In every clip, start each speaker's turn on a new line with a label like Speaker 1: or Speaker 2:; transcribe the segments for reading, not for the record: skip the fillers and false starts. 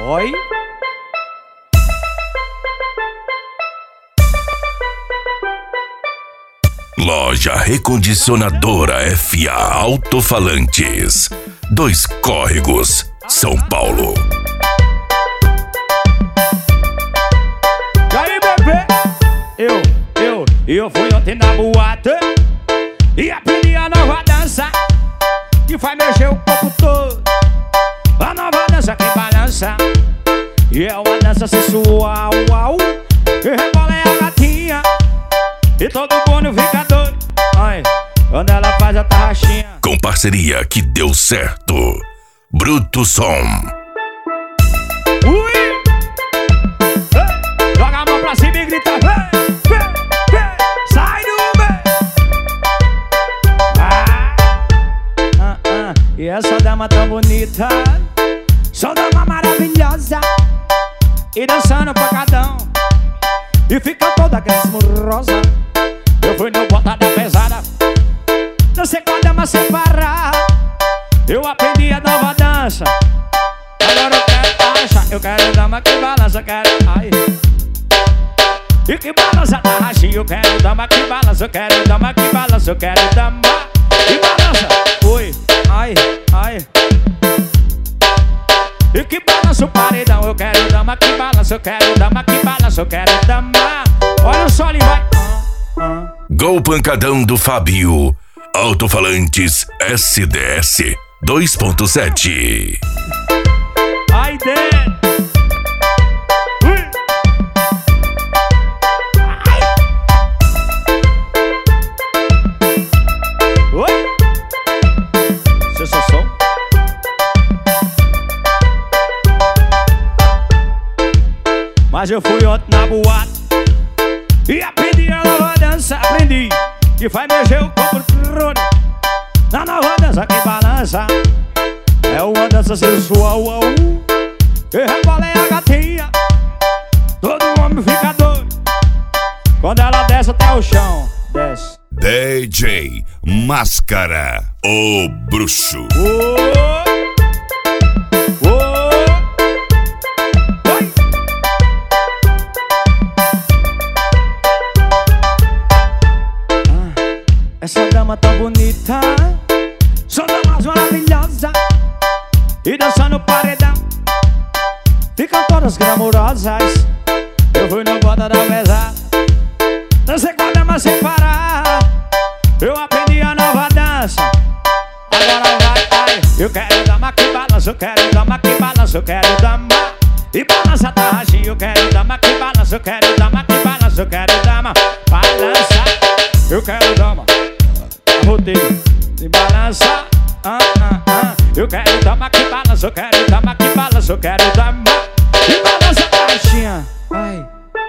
Speaker 1: Oi?
Speaker 2: Loja Recondicionadora FA Alto-Falantes, 2 Córregos, São Paulo.
Speaker 1: E aí, bebê? Eu fui ontem na boate e aprendi a nova dança que faz mexer o corpo todo. A nova dança que balança e é uma dança sensual, que rebola é a gatinha e todo mundo fica doido. Ai, quando ela faz a tarraxinha.
Speaker 2: Com parceria que deu certo, Bruto Som.
Speaker 1: Ui! Hey! Joga a mão pra cima e grita: hey! Sai do meio! E essa dama tão bonita, só dama maravilhosa, e dançando pancadão, e fica toda glamourosa. Eu fui no bota da pesada, dancei com a dama sem parar. Eu aprendi a nova dança, agora eu quero dança. Eu quero dama que balança, eu quero ai. E que balança da rachinha, eu quero dama que balança. Eu quero dama que balança, eu quero dama que balança. Oi, ai, ai. E que balança o paredão, eu quero dama que balança. Eu quero dama que balança, eu quero dama. Olha o sol e vai.
Speaker 2: Gol Pancadão do Fábio, Alto-Falantes SDS 2.7.
Speaker 1: Ai, dentro. Oi? Seu som? Mas eu fui ontem na boate e aprendi a nova dança. Aprendi que faz mexer o corpo todo. Na nova dança que balança é uma dança sensual, que rebola é a gatinha, todo homem fica doido quando ela desce até o chão. Desce.
Speaker 2: DJ Máscara, o bruxo.
Speaker 1: Essa dama tão bonita, são damas maravilhosas, e dançando paredão, ficam todas glamurosas. Eu fui no bota da mesa, dancei com a dama sem parar. Eu aprendi a nova dança, agora vai, ai. Eu quero dama que balança, eu quero dama que balança. Eu quero dama e balança a tarraxinha. Eu quero dama que balança, eu quero dama que balança. Eu quero dama balança, eu quero dama rodeio e balança, Eu quero dama que balança, eu quero dama que balança. Eu quero dama e balança a tarraxinha. Ai.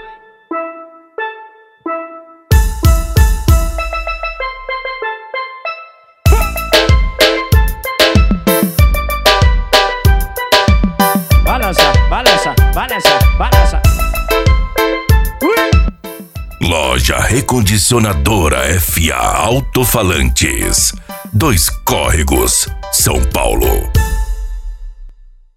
Speaker 1: Balança, balança, balança, balança.
Speaker 2: Loja Recondicionadora FA Alto-Falantes, 2 Córregos, São Paulo.